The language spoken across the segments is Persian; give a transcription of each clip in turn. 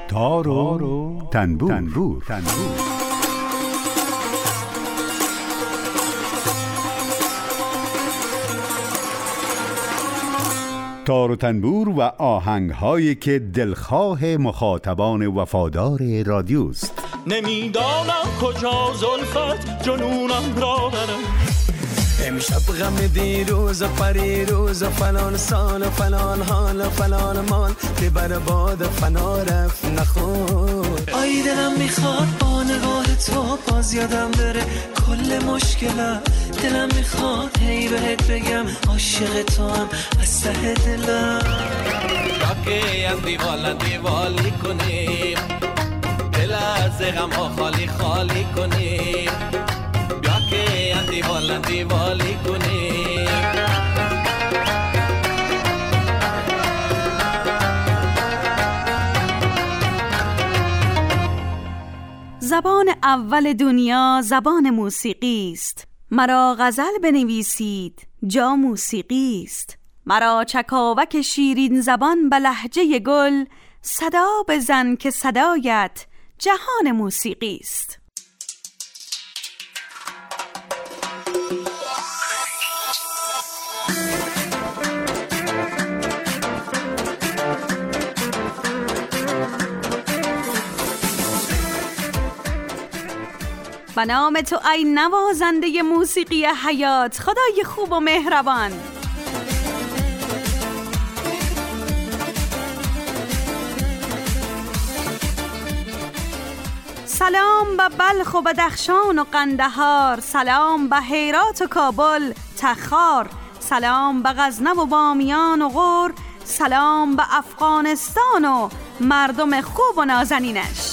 تار و تنبور. تار و تنبور و آهنگ‌هایی که دلخواه مخاطبان وفادار رادیوست. نمیدانم کجا زلفت جنونم را برم، امشب غم دیروز و پریروز و فلان سال و فلان حال و فلان مال که بر باد فنا رفت نخور. آی دلم میخواد با نگاه تو باز یادم بره کل مشکلم، دلم میخواد هی بهت بگم عاشق تو هم از ته دلم. راکی از دیوالی کنیم، دل از غم ها خالی خالی کنیم، بیا که از دیوالی کنیم. زبان اول دنیا زبان موسیقی است، مرا غزل بنویسید جا موسیقی است. مرا چکاوک شیرین زبان به لهجه گل، صدا بزن که صدایت جهان موسیقی است. به نام تو ای نوازنده موسیقی حیات، خدای خوب و مهربان. سلام به بلخ و بدخشان و قندهار، سلام به هرات و کابل تخار، سلام به غزنه و بامیان و غور، سلام به افغانستان و مردم خوب و نازنینش.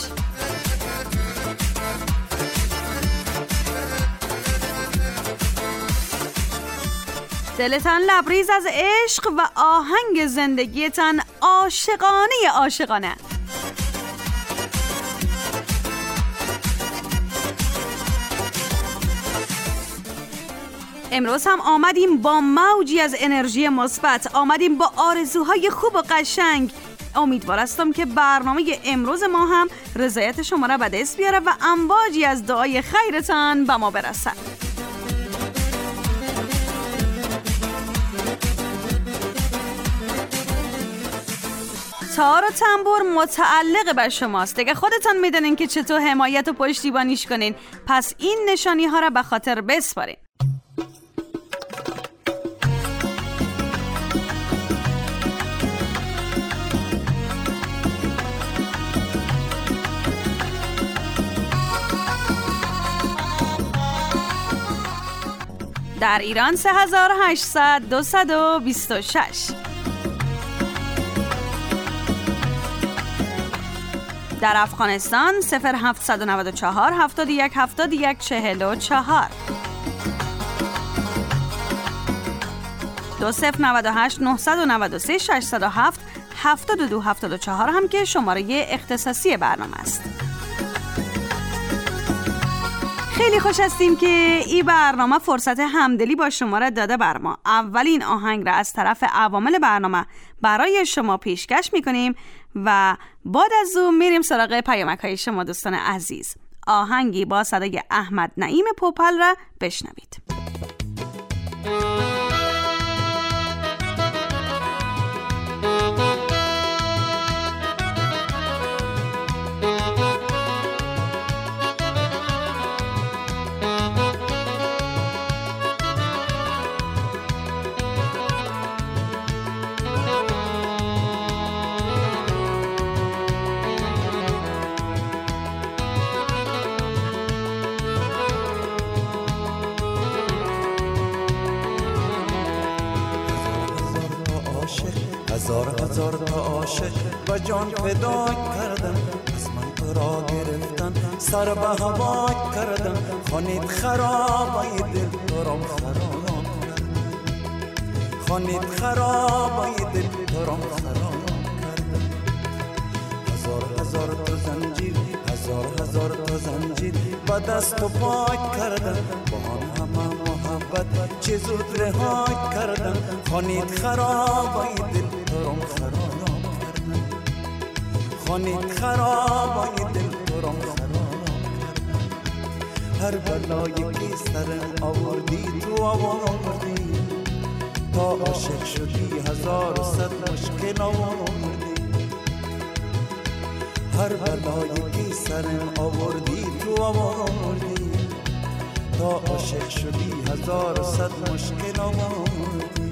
دلتان لبریز از عشق و آهنگ زندگیتان عاشقانه. امروز هم آمدیم با موجی از انرژی مثبت، آمدیم با آرزوهای خوب و قشنگ. امیدوار هستم که برنامه امروز ما هم رضایت شما را به دست بیاره و امواجی از دعای خیرتان به ما برسد. تار و تنبور متعلق به شماست دیگه، خودتان میدونین که چطور حمایت و پشتیبانیش کنین، پس این نشانی ها را به خاطر بسپارین. در ایران 3800-226، در افغانستان 0794-71-71-44، 2098-993-607-7274 هم که شماره اختصاصی برنامه است. خیلی خوش هستیم که این برنامه فرصت همدلی با شما را داده بر ما. اولین آهنگ را از طرف عوامل برنامه برای شما پیشکش میکنیم و بعد از اون میریم سراغ پیامک های شما دوستان عزیز. آهنگی با صدای احمد نعیم پوپل را بشنوید. هزار تا عاشق و جان فدا کردم، از من تو را گرفتن سر به هوا کردم، خانید خرابای دل تو را خراب کردم، خانید خرابای دل تو را خراب کردم. هزار تا زنجیر، هزار تا زنجیر با دست و پای کردم، با همه محبت چه زود رها کردم، خانید خرابای دل تو را خراب کردم، خانه خرابای دل تو را خراب کردم. هر بلایی که سرم آوردی تو آوردی، تا عاشق شدی 1100 مشکل آوردی. هر بلایی که سرم آوردی تو آوردی، تا عاشق شدی 1100 مشکل آوردی.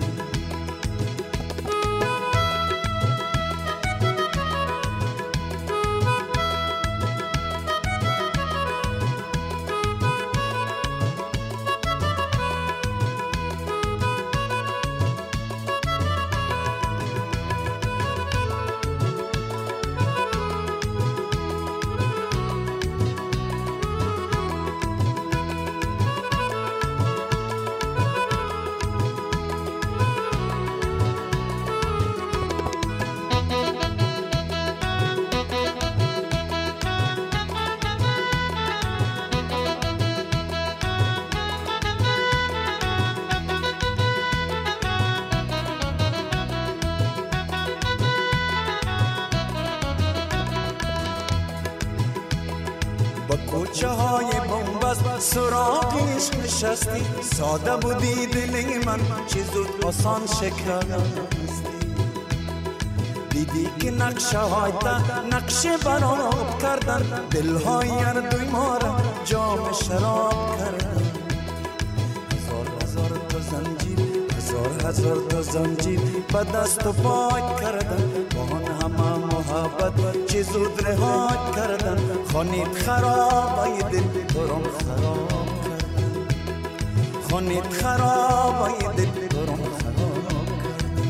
کوچه های بنبست سراغش نشستی، ساده بودی دل من چه زود آسان شکستی. دیدی که نقشه های تا نقشه براب کردن، دلهای هر دوی ما را جام شراب کردن. هزار تا زنجیر، هزار تا زنجیر به دست و پای کردن. با آن همه محبت چه زود رها کردن. خانه خرابای دل تو را خراب کردن. خانه خرابای دل تو را خراب کردن.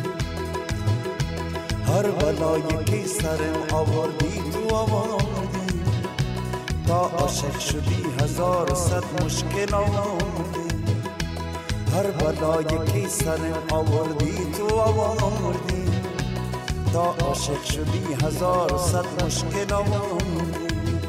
هر بلایی که سرم آوردی تو آوردی، تا عاشق شدی 1100 مشکل آوردی. هر بلایی که سرم آوردی تو آوردی، تا عاشق شدی 1100 مشکل آوردی.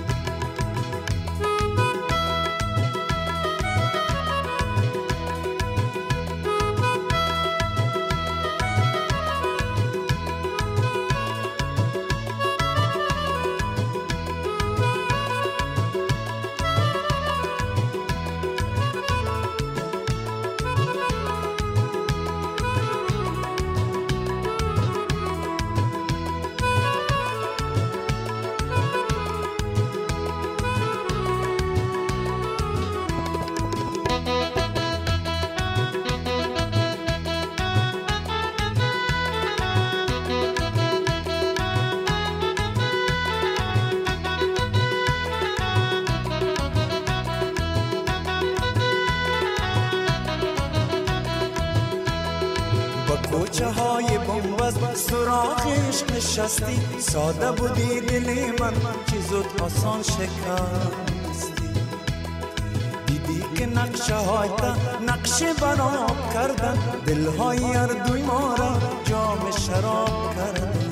کوچه های بنبست سراغش نشستی، ساده بودی دل من چه زود آسان شکستی. دیدی که نقشه های تا نقشه براب کردن، دلهای هر دوی ما را جام شراب کردن.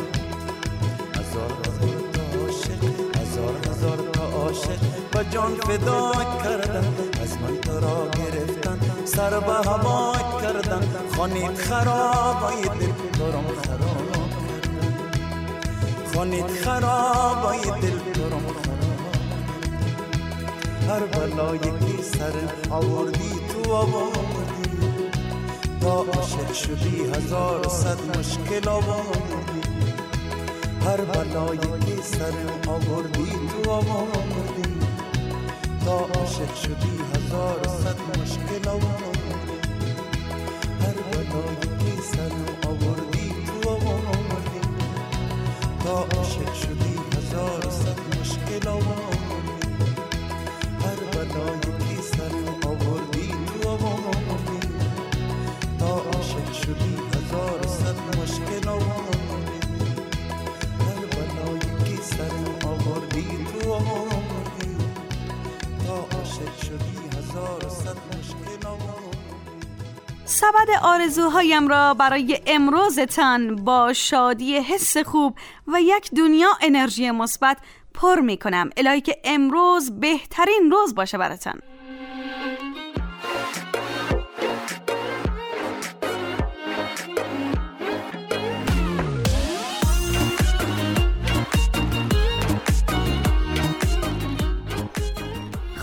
هزار تا عاشق و جان فدا کردن. از من تو را گرفتن، سر به هوا کردن. خانه خرابای دل تو را خراب کردن. خانه خرابای دل تو را خراب کردن. هر بلایی که سرم آوردی تو آوردی، تا عاشق شدی 1100 مشکل آوردی. هر بلایی که سرم آوردی تو آوردی، تا عاشق شدی 1100 مشکل آوردی. هر بلایی که سرم آوردی تو آوردی، تا عاشق شدی 1100 مشکل آوردی. هر بلایی که سرم آوردی تو آوردی، تا عاشق شدی 1100 مشکل آوردی. سرم آوردی تو آوردی، تا عاشق شدی 1100 مشکل آوردی. سبد آرزوهایم را برای امروزتان با شادی حس خوب و یک دنیا انرژی مثبت پر می کنم، الهی که امروز بهترین روز باشه براتان.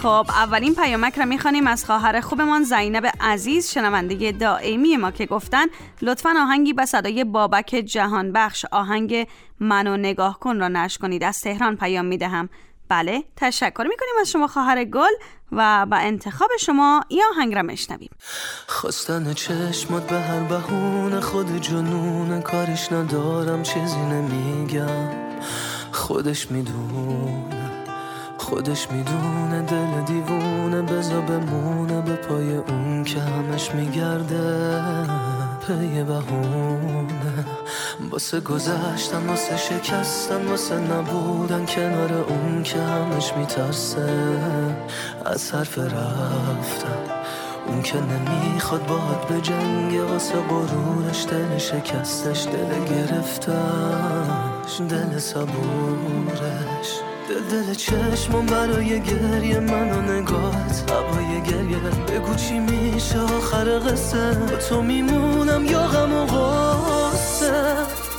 خب اولین پیامک را میخوانیم از خواهر خوبمان زینب عزیز، شنونده دائمی ما، که گفتن لطفاً آهنگی با صدای بابک جهانبخش، آهنگ منو نگاه کن را نشر کنید. از تهران پیام میدهم. بله، تشکر میکنیم از شما خواهر گل و با انتخاب شما این آهنگ را میشنویم. خواستن چشمات به هر بهونه، خود جنون کارش ندارم، چیزی نمیگم، خودش میدونه دل دیوونه، بذار بمونه به پای اون که همش میگرده پی بهونه، واسه گذشتن، واسه شکستن، واسه نبودن کنار اون که همش میترسه از حرف رفتن، اون که نمیخواد باهات به جنگ، واسه غرورش دل شکستش، دل گرفتش، دل صبورش، دل چشمم برای گریه، منو نگاهت هوای گریه، بگو چی میشه آخر قصه، با تو میمونم یا غم و غصه،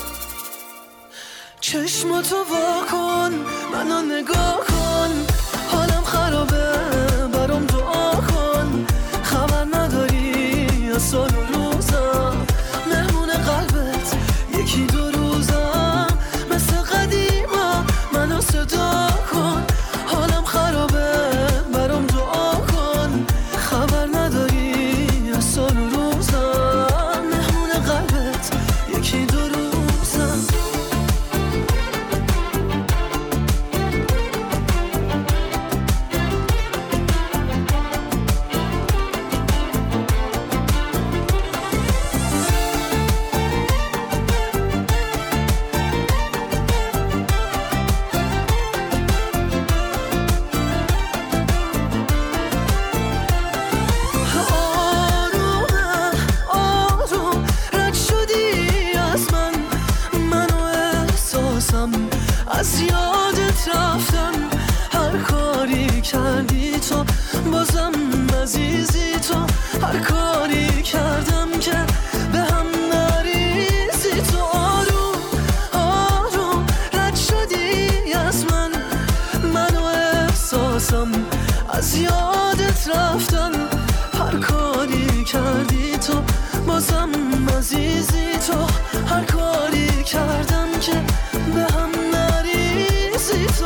چشماتو وا کن، منو نگاه کن، حالم خرابه، برام دعا کن، خبر نداری از سال و روزم، مهمون قلبت یکی دو روزم، مثل قدیما منو صدا کن، حالم خرابه، برام دعا کن، خبر نداری از سال و روزم، مهمون قلبت یکی دو روزم. از یادت رفتم، هر کاری کردی تو، بازم عزیزی تو، هر کاری کردم که به هم نریزی تو، آروم آروم رد شدی از منو احساسم، از یادت رفتم، هر کاری کردی تو، بازم عزیزی تو، هر کاری کردم که به هم نریزی تو،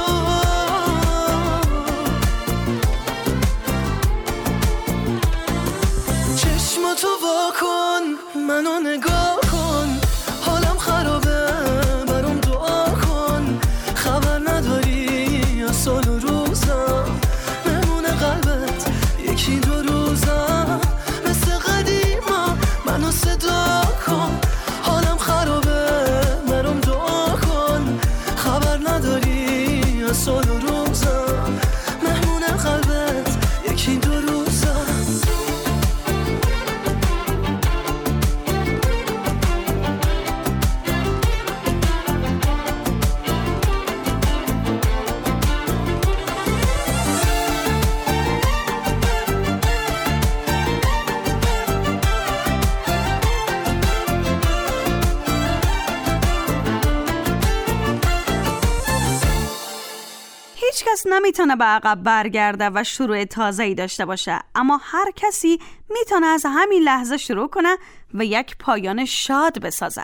چشماتو وا کن، منو نگاه کن، حالم خرابه، برام دعا کن، خبر نداری از سال و روزم، مهمون قلبت یکی دو روزم، مثل قدیما منو صدا کن، حالم خرابه، برام دعا کن، خبر نداری از سال و روزم، مهمون قلبت یکی دو روزم. هیچ کس نمیتونه به عقب برگرده و شروع تازه‌ای داشته باشه، اما هر کسی میتونه از همین لحظه شروع کنه و یک پایان شاد بسازه.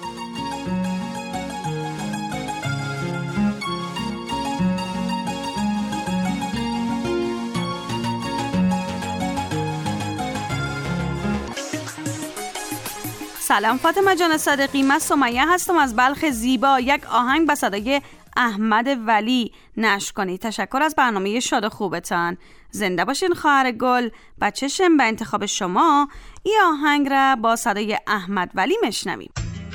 سلام فاطمه جان صادقی، من سمیه هستم از بلخ زیبا. یک آهنگ با صدای احمد ولی نشر کنید. تشکر از برنامه شاد خوبتان. زنده باشین خواهر گل. بچه‌شم به انتخاب شما این آهنگ را با صدای احمد ولی میشنویم.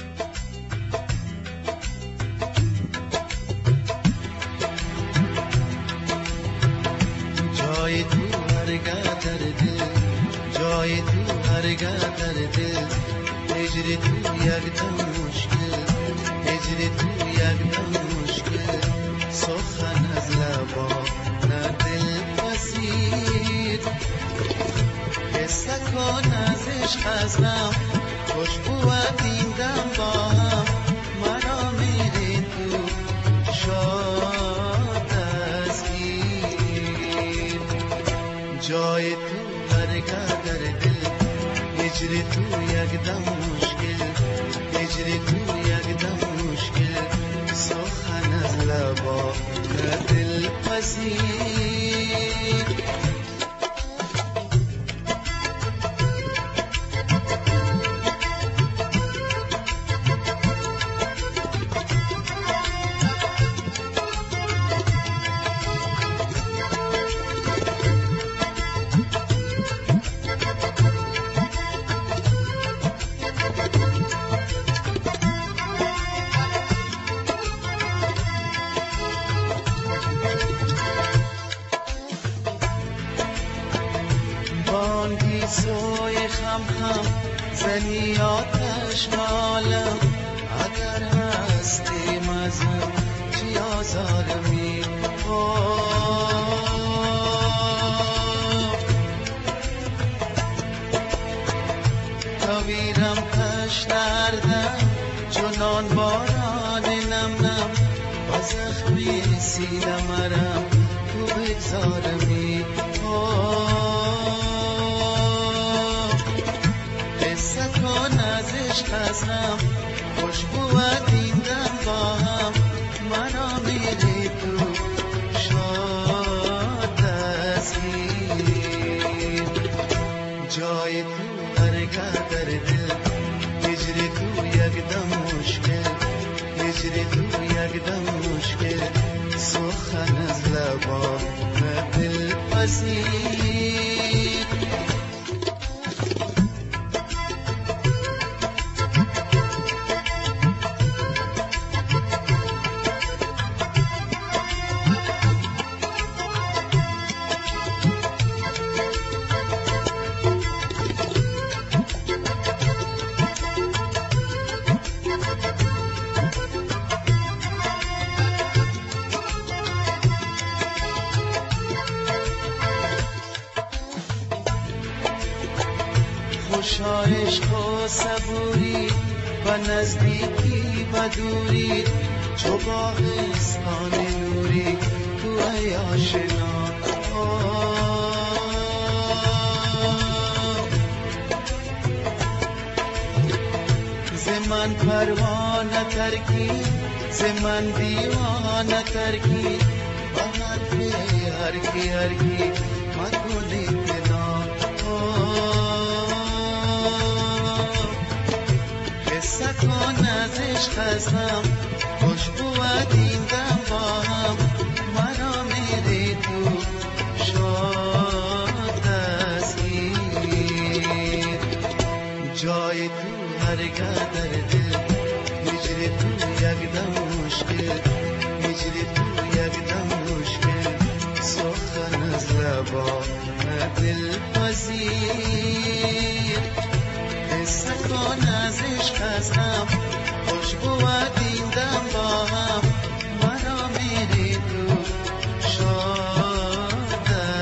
جای تو هرگاه در دل، جای تو هرگاه در دل، هجری تو یک دم مشکل، هجری تو یک دم مشکل، سخن از لبا در دل پسید، حس کن از عشق از غم، خوشبوت این دم با هم، مرا میری تو شاد از گیر. هجری تو یک دم مشکل، هجری تو یک دم مشکل، سخن از لبا دل پذیر. سوی خم زنی آتش بالم، اگر هستی مزم چی آزارمی. کویرم کش دردم چنان باران نم نم، با زخمی سینه مرم تو بگذارمی. خستم خوشبو دیدن با هم، مرا میری تو شاد دستگیر. جای تو هرگاه در دل، هجری تو یک دم مشکل، هجری تو یک دم مشکل، سخن از لبا دل پذیر. خوشا عشق و صبوری و نزدیکی و دوری، چو باغستان نوری تو ای آشنا. ز من پروانه ترکی، ز من دیوانه ترکی، با حرف هرکی هرکی مکنی پناه. سکان از عشق هستم خوشبو دیدم با هم، مرا میری تو شاد دستگیر. جای تو هرگاه در دل، هجری تو یک دم مشکل، هجری تو یک دم مشکل، سخن از لبا دل پذیر. سکان از عشق هستم خوشبو دیدم با هم، مرا میری تو شاد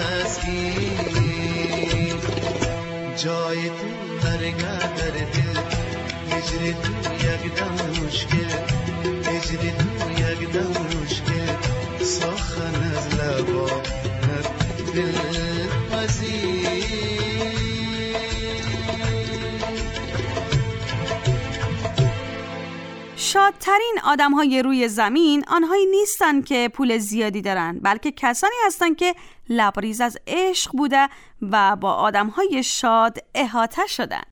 دستگیر. جای تو هرگاه در دل، هجری تو یک دم مشکل، هجری تو یک دم مشکل، سخن از لبا دل پذیر. شادترین آدم‌های روی زمین آنهایی نیستند که پول زیادی دارند، بلکه کسانی هستند که لبریز از عشق بوده و با آدم‌های شاد احاطه شدند.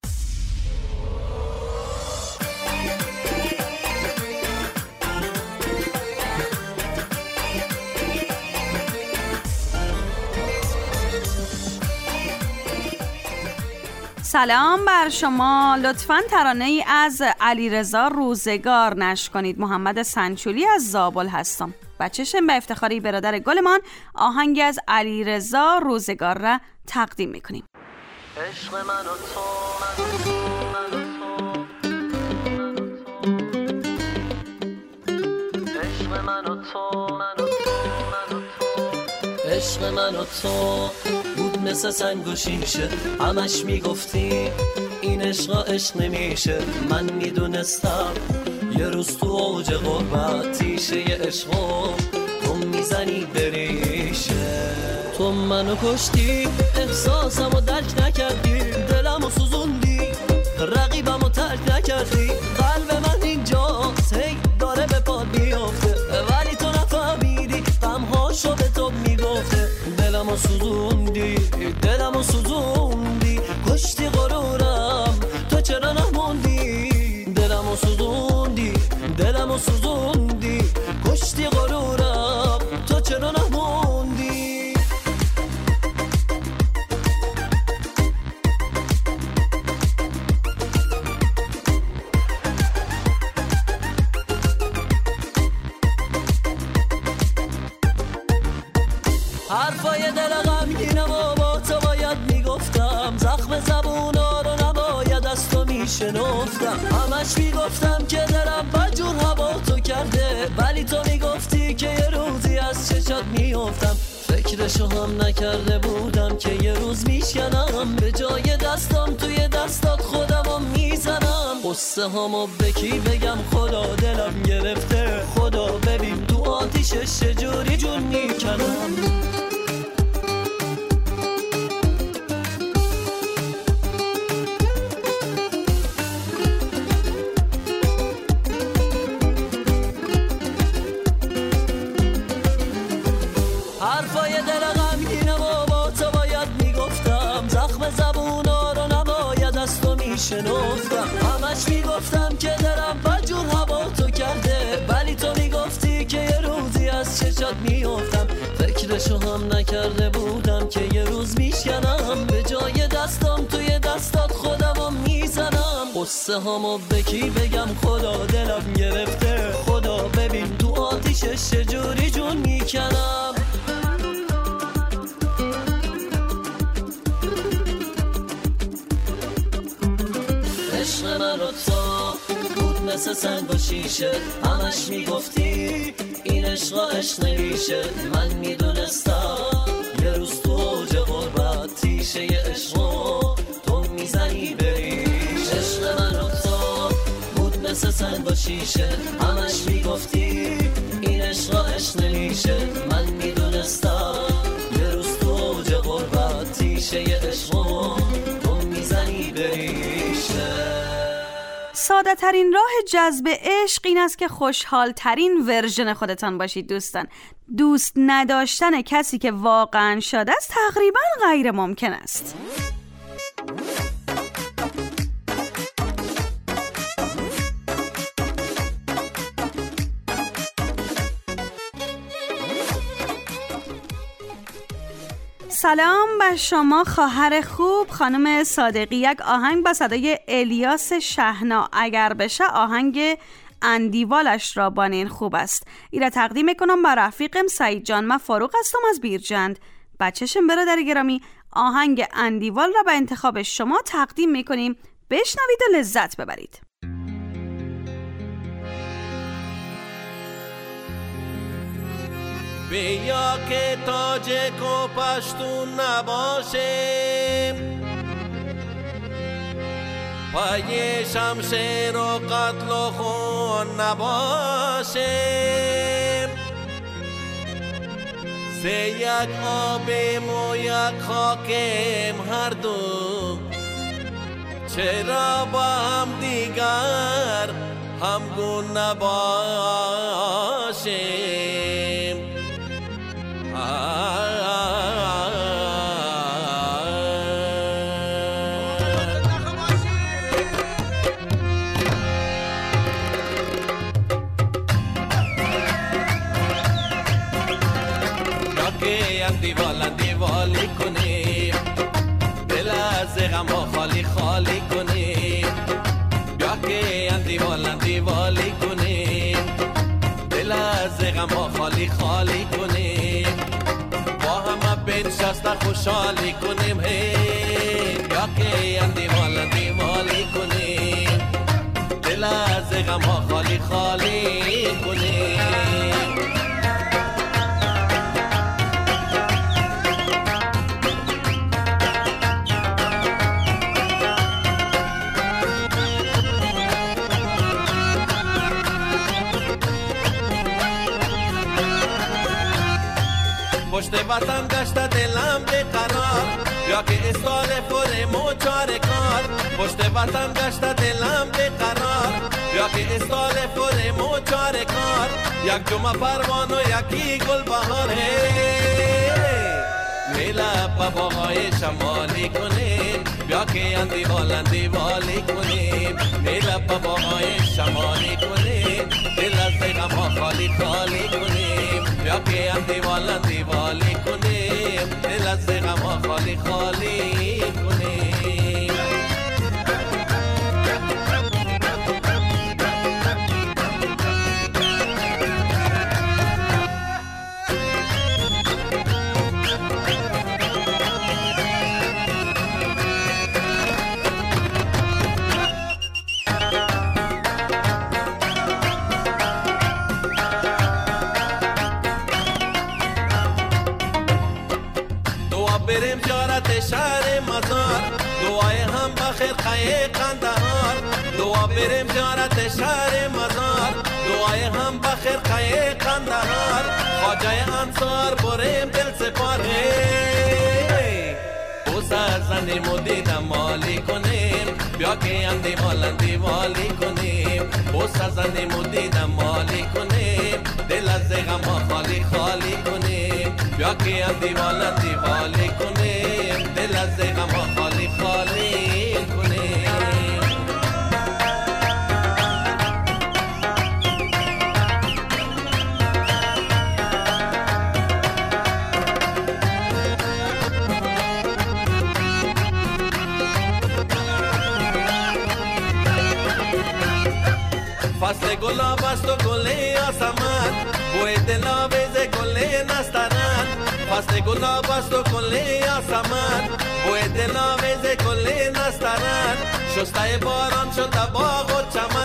سلام بر شما. لطفاً ترانه‌ای از علیرضا روزگار نشر کنید. محمد سنچولی از زابل هستم. و چشم به افتخاری برادر گلمان آهنگی از علیرضا روزگار را تقدیم میکنیم. عشق من و تو، عشق من و تو، عشق من و تو بود مثل سنگ و شیشه، همش میگفتی این عشق نمیشه. من میدونستم یه روز تو اوج غربت تیشه ی عشقو تو میزنی بریشه. تو منو کشتی، احساسمو درک نکردی، دلمو سوزوندی، دلمو سوزوندی، کشتی غرورم تو چرا نموندی. دلمو سوزوندی، دلمو سوزوندی، کشتی غرورم تو چرا نموندی. حرفای دل غمگینم و با تو باید میگفتم، زخم زبونا رو نباید از تو میشنفتم. همش میگفتم که دلم بجور هوا تو کرده، ولی تو میگفتی که یه روزی از چشات میافتم. فکرشو هم نکرده بودم که یه روز میشکنم، به جای دستم توی دستات خودمو میزنم. قصه همو به کی بگم خدا دلم گرفته، خدا ببین تو آتیشش چجوری جون میکنم. حرفای دل غمگینم و با تو باید میگفتم، زخم زبونا رو نباید از تو میشنفتم. همش میگفتم که دلم بجور هوا تو کرده، ولی تو میگفتی که یه روزی از چشات میافتم. فکرشو هم نکرده بودم که یه روز میشکنم، به جای دستم توی دستات خودمو میزنم. قصه همو به کی بگم خدا دلم گرفته، خدا ببین تو آتیشش چجوری جون میکنم. عشق من رو تو بود مثل سنگ و شیشه، همش میگفتی این عشق عشق نمیشه. من میدونستم یه روز تو اوج غربت تیشه ی عشقو تو میزنی بریش. عشق من رو تو بود مثل سنگ و شیشه، همش میگفتی این عشق عشق نمیشه. من میدونستم یه روز تو اوج غربت تیشه ی عشقو تو میزنی بریشه. ساده ترین راه جذب عشق این است که خوشحال ترین ورژن خودتان باشید دوستان. دوست نداشتن کسی که واقعا شاده است تقریبا غیر ممکن است. سلام بر شما خواهر خوب، خانم صادقی. یک آهنگ با صدای الیاس شهنا اگر بشه آهنگ اندیوالش را بانین خوب است. ایره تقدیم میکنم بر رفیقم سعید جان. من فاروق هستم از بیرجند. بچه‌شم برادر گرامی، آهنگ اندیوال را به انتخاب شما تقدیم میکنیم. بشنوید و لذت ببرید. بیا که تاجک و پشتون نباشه، پای شمشیر و قتل و خون نباشه. سه یک آبیم و یک خاکیم هر دو، چرا با هم دیگر همگون نباشیم. دیوالی کنیم، دل از غم خالی خالی کنیم. بیا که دیوالی کنیم، دل از غم خالی خالی کنیم. با همه بنشسته خوشحالی کنیم. بیا که دیوالی کنیم، دل از غم خالی خالی کنیم. پشت وطن گشت دلم بیقرار، بیا که استال فرمو چاره کار. پشت وطن گشت دلم بیقرار، بیا که استال فرمو چاره کار. یک جمعه پروان و یکی گل بهاره، لب باغای شمالی کنیم بیا که اندیوالی کنیم لب باغای شمالی کنیم دل از غم خالی خالی کنیم بیا که اندیوالی کنیم دل از غم خالی خالی کنیم. بریم زیارت شهر مزار دعای هم بخیر خیه قندهار دعا بریم زیارت شهر مزار دعای هم بخیر خیه قندهار خواجه انصار بریم دل سپاره او سرزنیم و دیدم مالی کنیم بیا که اندیوالی کنیم او سرزنیم و دیدم مالی کنیم دل از غم خالی خالی کنیم بیا که اندیوالی کنیم دل از غم خالی خالی کنیم. فصل گلاب است و گل آسمان بوی دلاویز گل نسترن فصل گلاب است و گل آسمان بوی دلاویز گل نسترن شسته باران شده باغ و چمن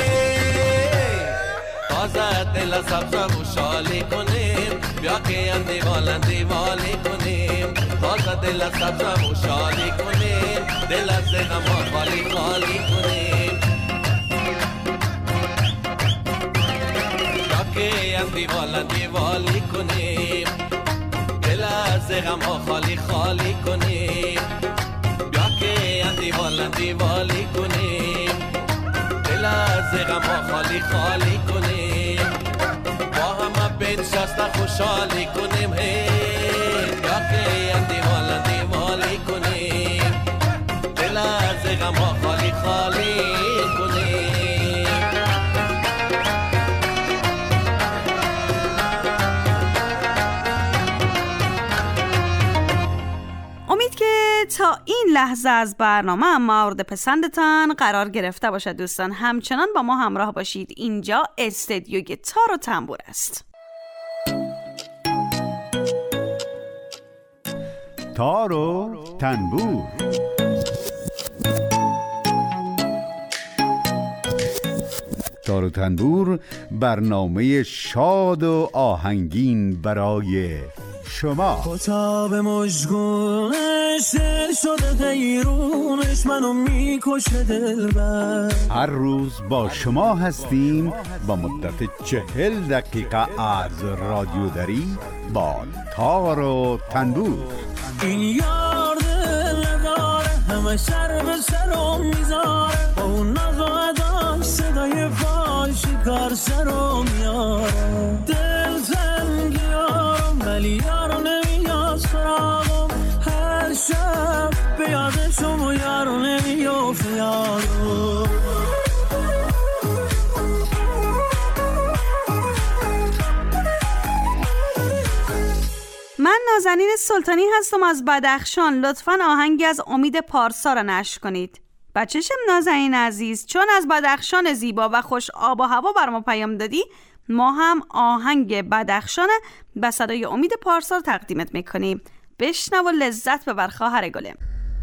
تازه دل سبز و شالی کنیم بیا که اندیوالی کنیم تازه دل سبز و شالی کنیم دل از غم خالی خالی کنیم که اندیوالی کنیم دل از غم خالی خالی کنیم بیا که اندیوالی کنیم دل از غم خالی خالی کنیم با همه بنشسته خوشحالی کنیم بیا که اندیوالی کنیم دل از غم خالی خالی کنیم. امید که تا این لحظه از برنامه مورد پسندتان قرار گرفته باشد دوستان. همچنان با ما همراه باشید. اینجا استدیوی تار و تنبور است. تار و تنبور. تار و تنبور برنامه شاد و آهنگین برای شما. کتاب مشگونش دل شده غیرونش منو میکشه دلبر. هر روز با شما هستیم با مدت 40 دقیقه از رادیوداری با تار و تنبور. این یار دل نداره همه سر به سرم میذاره با اون نقاداش صدای پای شکار سرم میاره دل زنگیارم ولی یارو نمیاد سراغم هر شب به یادشم و یارو نمیافته یارو. من نازنین سلطانی هستم از بدخشان. لطفاً آهنگی از امید پارسا را نشر کنید. بچه‌شم نازنین عزیز، چون از بدخشان زیبا و خوش آب و هوا بر ما پیام دادی، ما هم آهنگ بدخشان به صدای امید پارسا رو تقدیمت میکنیم. بشنو و لذت ببر خواهر گلم.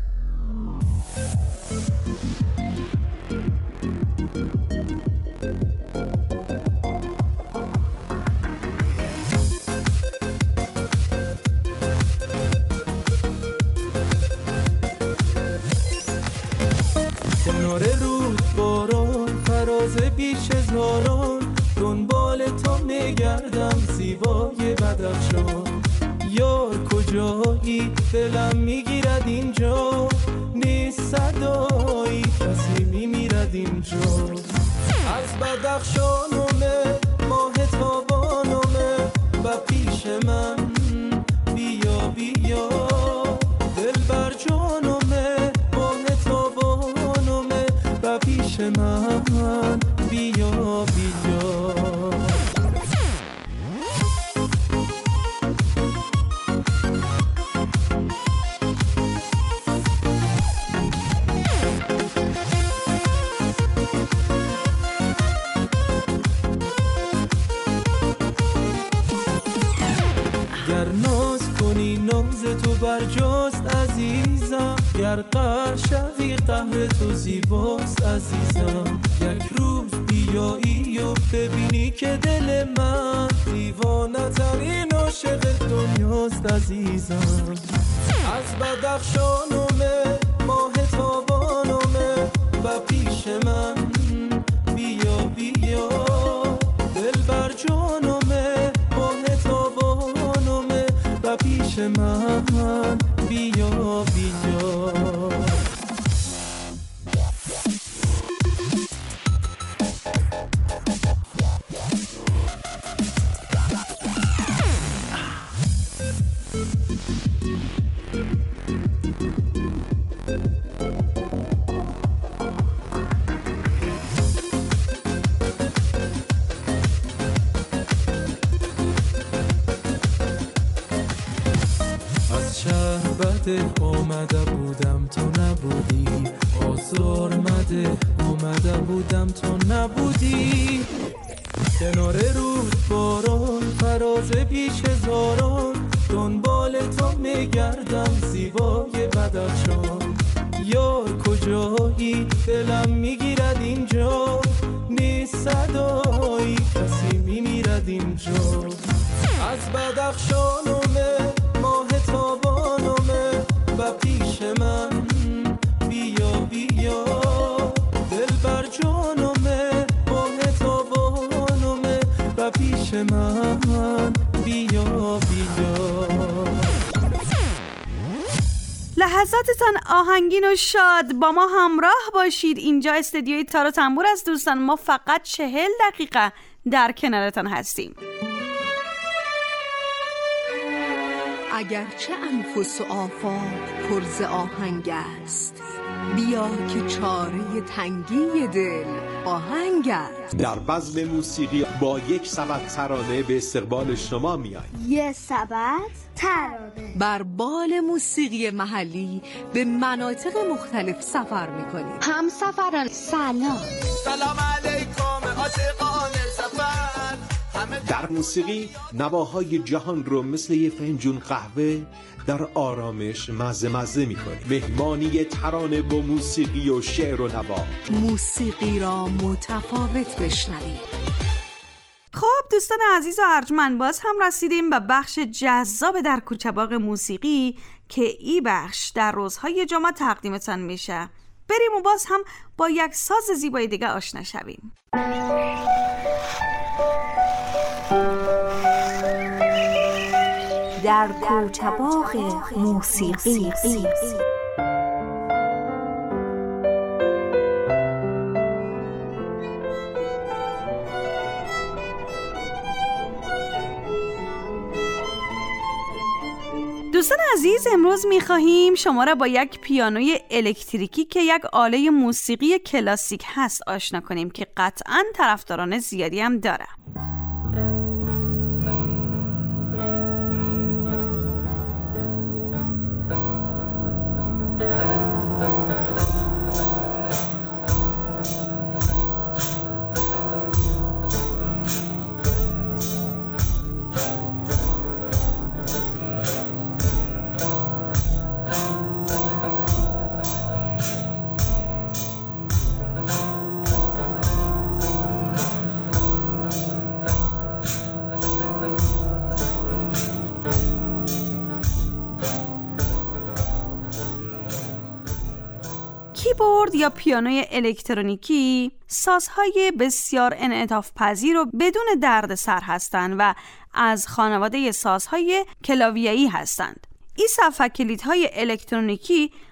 کنار رود باران فراز بیش هزاران دنبال تو میگردم زیبای بدخشان. یار کجایی دلم میگیرد اینجا نیست صدایی کسی میمیرد اینجا. از بدخشانمه ماه تابانمه و پیش من بیا بیا پیش من بیا بیا. گر ناز کنی ناز تو برجاست عزیزم، گر قهر شوی قهر تو زیباست عزیزم. یک روز بیایی و ببینی که دل من دیوانه ترین عاشق دنیاست عزیزم. از بدخشانم ماه تابانم و پیش من بیا بیا. دل بر جانم ماه تابانم و پیش من بیا بیا. آمده بودم تو نبودی، آزار مده آمده بودم تو نبودی. کنار رود باران فراز بیش هزاران، دنبال تو میگردم زیبای بدخشان. یار کجایی دلم میگیرد اینجا، نیست صدایی کسی میمیرد اینجا. از بدخشانم ماه تابانم و پیش من بیا بیا. دل بر جانم ماه تابانم و پیش من بیا بیا. لحظاتتان آهنگین و شاد، با ما همراه باشید. اینجا استدیوی تار و تنبور از دوستان، ما فقط 40 دقیقه در کنارتان هستیم. اگرچه انفس و آفاق پر ز آهنگ است، بیا که چاره تنگی دل آهنگ است. در بزم موسیقی با یک سبد ترانه به استقبال شما میاییم. یک سبد ترانه بر بال موسیقی محلی به مناطق مختلف سفر میکنیم. هم سفران سلام علیکم عاشقان سفر. در موسیقی نواهای جهان رو مثل یه فنجون قهوه در آرامش مزه میکنیم. مهمانی ترانه با موسیقی و شعر و نوا، موسیقی را متفاوت بشنوید. خب دوستان عزیز و ارجمند، باز هم رسیدیم به بخش جذاب در کوچه باغ موسیقی که این بخش در روزهای جمعه تقدیمتان میشه. بریم و باز هم با یک ساز زیبای دیگه آشنا شویم. در کوچه باغ موسیقی. دوستان عزیز، امروز می‌خواهیم شما را با یک پیانوی الکتریکی که یک آله موسیقی کلاسیک هست آشنا کنیم که قطعاً طرفداران زیادی هم داره. کیبورد یا پیانوی الکترونیکی سازهای بسیار انعطاف پذیر و بدون دردسر هستند و از خانواده سازهای کلاویه‌ای هستند. این صفحه کلیدهای الکترونیکی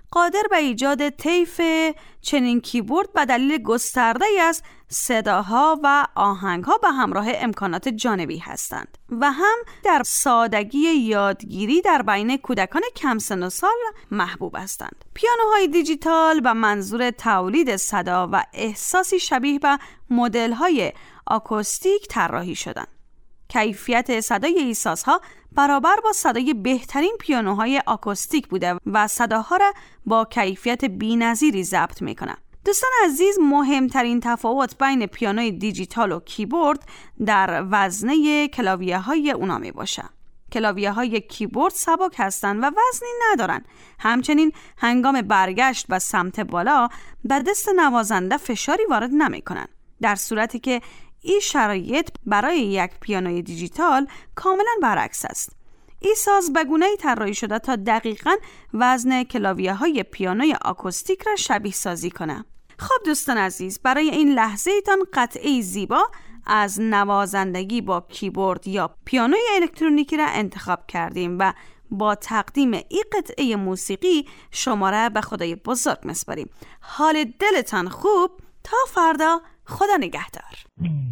قادر به ایجاد طیف چنین کیبورد به دلیل گسترده‌ای از صداها و آهنگها به همراه امکانات جانبی هستند و هم در سادگی یادگیری در بین کودکان کم سن و سال محبوب هستند. پیانوهای دیجیتال به منظور تولید صدا و احساسی شبیه به مدل‌های آکوستیک طراحی شدند. کیفیت صدای این سازها برابر با صدای بهترین پیانوهای آکوستیک بوده و صداها را با کیفیت بی‌نظیری ضبط می‌کنند. دوستان عزیز، مهمترین تفاوت بین پیانوی دیجیتال و کیبورد در وزنه کلاویه‌های اونا میباشه. کلاویه‌های کیبورد سبک هستند و وزنی ندارن. همچنین هنگام برگشت به سمت بالا به دست نوازنده فشاری وارد نمی‌کنن. در صورتی که این شرایط برای یک پیانوی دیجیتال کاملا برعکس است. این ساز به گونه‌ای طراحی شده تا دقیقاً وزن کلاویه‌های پیانوی آکوستیک را شبیه سازی کنه. خب دوستان عزیز، برای این لحظه ایتان قطعه زیبا از نوازندگی با کیبورد یا پیانوی الکترونیکی را انتخاب کردیم و با تقدیم این قطعه موسیقی شما را به خدای بزرگ میسپاریم. حال دلتان خوب، تا فردا، خدا نگهدار.